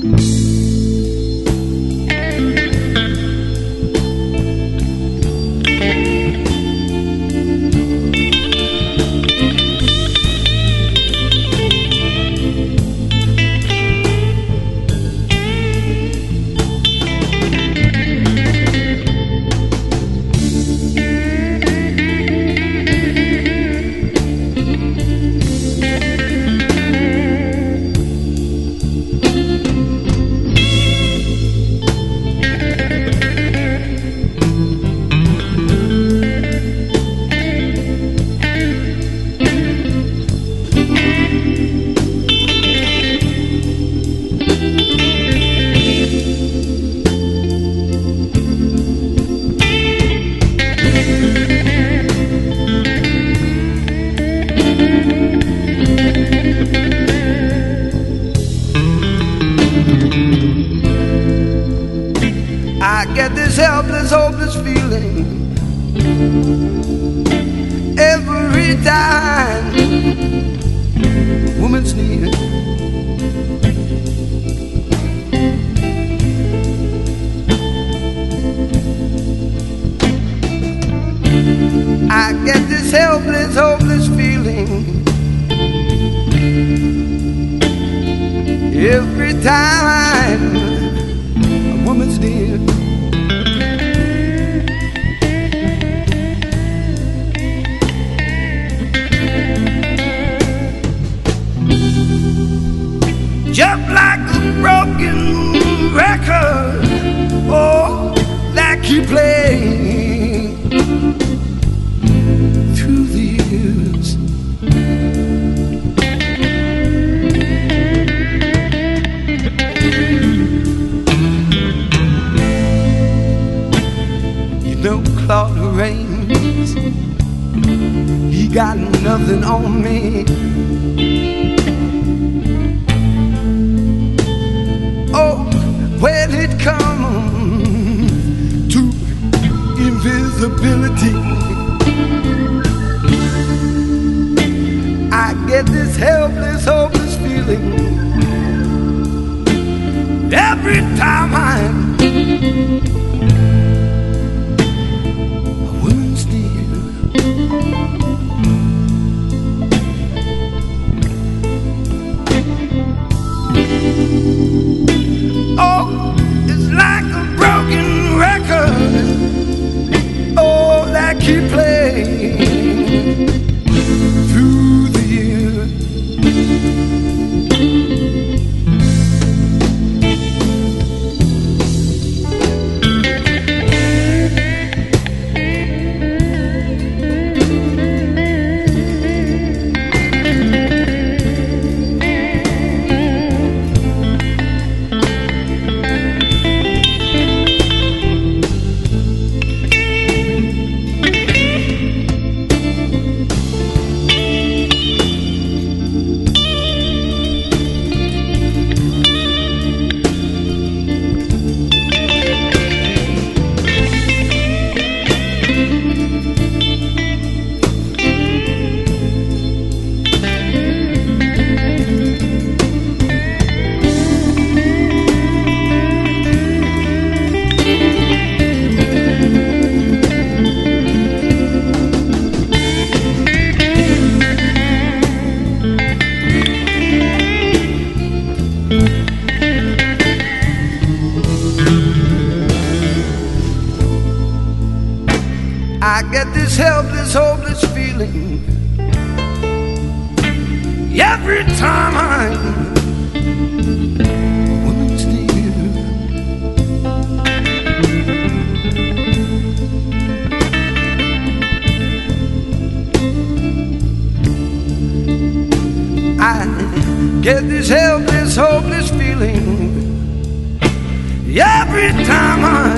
I get this helpless, hopeless feeling every time a woman's near. I get this helpless, hopeless feeling every time a woman's near. Just like a broken record, oh, that keep playing through the years. You know Claude Rains, he got nothing on me. Oh, when it comes to invisibility, I get this helpless, hopeless feeling every time I'm a woman's near. Oh, it's like a broken record, oh, that keep playing through the years. I get this helpless, hopeless feeling every time I'm a woman's near. I get this helpless, hopeless feeling every time I'm